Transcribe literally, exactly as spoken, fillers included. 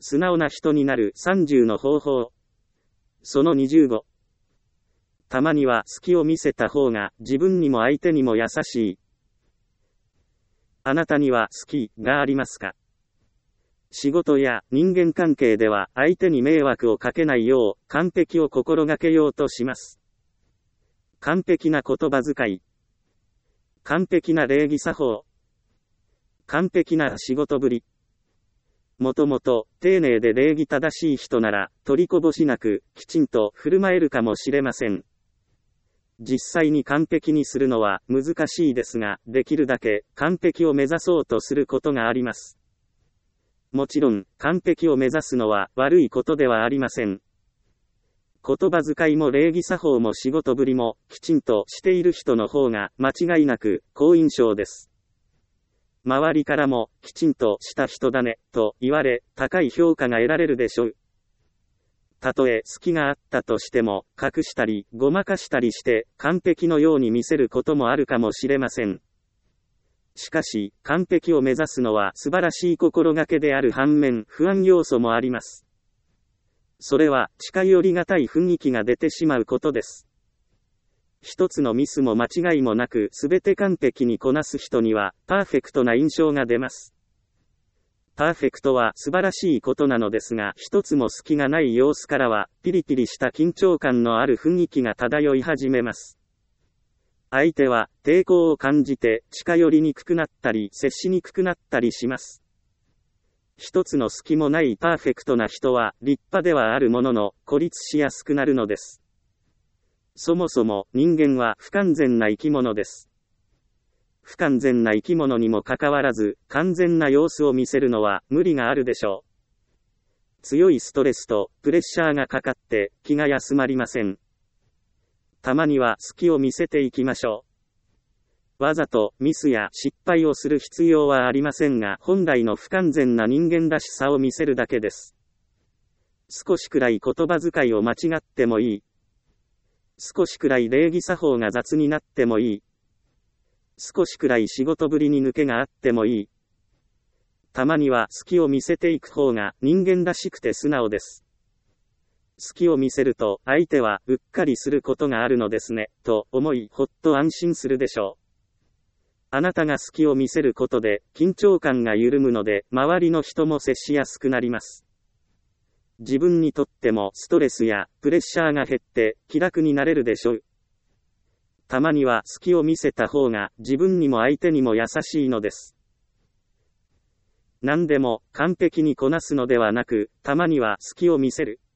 素直な人になるさんじゅうの方法。そのにじゅうご。たまには隙を見せた方が自分にも相手にも優しい。あなたには隙がありますか？仕事や人間関係では相手に迷惑をかけないよう完璧を心がけようとします。完璧な言葉遣い。完璧な礼儀作法。完璧な仕事ぶり。もともと丁寧で礼儀正しい人なら取りこぼしなくきちんと振る舞えるかもしれません。実際に完璧にするのは難しいですが、できるだけ完璧を目指そうとすることがあります。もちろん、完璧を目指すのは悪いことではありません。言葉遣いも礼儀作法も仕事ぶりもきちんとしている人の方が間違いなく好印象です。周りからもきちんとした人だねと言われ、高い評価が得られるでしょう。たとえ隙があったとしても、隠したりごまかしたりして完璧のように見せることもあるかもしれません。しかし、完璧を目指すのは素晴らしい心がけである反面、不安要素もあります。それは近寄りがたい雰囲気が出てしまうことです。一つのミスも間違いもなくすべて完璧にこなす人にはパーフェクトな印象が出ます。パーフェクトは素晴らしいことなのですが、一つも隙がない様子からはピリピリした緊張感のある雰囲気が漂い始めます。相手は抵抗を感じて近寄りにくくなったり接しにくくなったりします。一つの隙もないパーフェクトな人は立派ではあるものの孤立しやすくなるのです。そもそも人間は不完全な生き物です。不完全な生き物にもかかわらず完全な様子を見せるのは無理があるでしょう。強いストレスとプレッシャーがかかって気が休まりません。たまには隙を見せていきましょう。わざとミスや失敗をする必要はありませんが、本来の不完全な人間らしさを見せるだけです。少しくらい言葉遣いを間違ってもいい。少しくらい礼儀作法が雑になってもいい。少しくらい仕事ぶりに抜けがあってもいい。たまには隙を見せていく方が人間らしくて素直です。隙を見せると相手はうっかりすることがあるのですね、と思いほっと安心するでしょう。あなたが隙を見せることで緊張感が緩むので周りの人も接しやすくなります。自分にとってもストレスやプレッシャーが減って気楽になれるでしょう。たまには隙を見せた方が自分にも相手にも優しいのです。何でも完璧にこなすのではなく、たまには隙を見せる。